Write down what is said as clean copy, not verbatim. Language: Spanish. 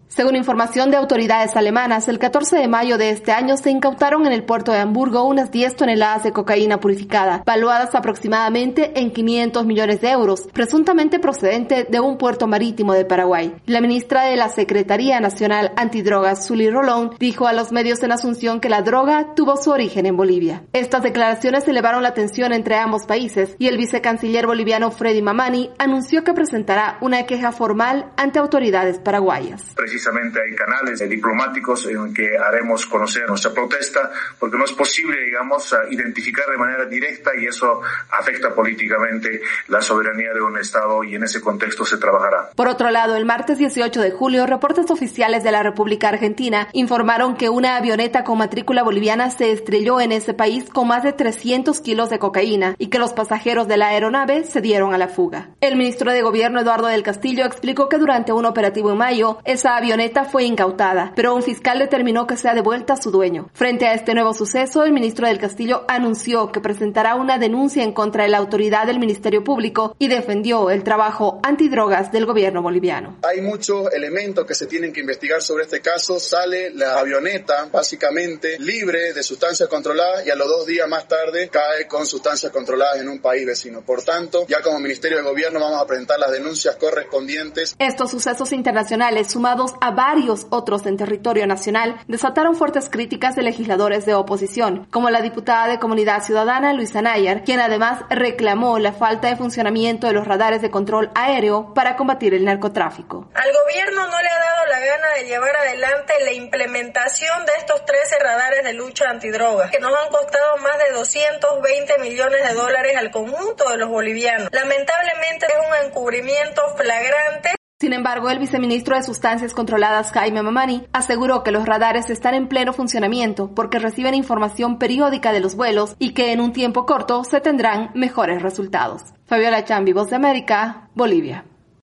Según información de autoridades alemanas, el 14 de mayo de este año se incautaron en el puerto de Hamburgo unas 10 toneladas de cocaína purificada, valuadas aproximadamente en 500 millones de euros, presuntamente procedente de un puerto marítimo de Paraguay. La ministra de la Secretaría Nacional Antidrogas, Zully Rolón, dijo a los medios en Asunción que la droga tuvo su origen en Bolivia. Estas declaraciones elevaron la tensión entre ambos países y el vicecanciller boliviano Freddy Mamani anunció que presentará una queja formal ante autoridades paraguayas. Precisamente hay canales diplomáticos en que haremos conocer nuestra protesta, porque no es posible, identificar de manera directa y eso afecta políticamente la soberanía de un Estado y en ese contexto se trabajará. Por otro lado, el martes 18 de julio, reportes oficiales de la República Argentina informaron que una avioneta con matrícula boliviana se estrelló en ese país con más de 300 kilos de cocaína y que los pasajeros de la aeronave se dieron a la fuga. El ministro de Gobierno, Eduardo del Castillo, explicó que durante un operativo en mayo, esa avioneta fue incautada, pero un fiscal determinó que sea devuelta a su dueño. Frente a este nuevo suceso, el ministro del Castillo anunció que presentará una denuncia en contra de la autoridad del Ministerio Público y defendió el trabajo antidrogas del gobierno boliviano. Hay muchos elementos que se tienen que investigar sobre este caso. Sale la avioneta básicamente libre de sustancias controladas y a los 2 días más tarde cae con sustancias controladas en un país vecino. Por tanto, ya como Ministerio de Gobierno vamos a presentar las denuncias correspondientes. Estos sucesos internacionales, sumados a varios otros en territorio nacional, desataron fuertes críticas de legisladores de oposición, como la diputada de Comunidad Ciudadana, Luisa Nayar, quien además reclamó la falta de funcionamiento de los radares de control aéreo para combatir el narcotráfico. Al gobierno no le ha dado la gana de llevar adelante la implementación de estos 13 radares de lucha antidrogas, que nos han costado más de 220 millones de dólares al conjunto de los bolivianos. Lamentablemente es un encubrimiento flagrante. Sin embargo, el viceministro de Sustancias Controladas, Jaime Mamani, aseguró que los radares están en pleno funcionamiento porque reciben información periódica de los vuelos y que en un tiempo corto se tendrán mejores resultados. Fabiola Chambi, Voz de América, Bolivia.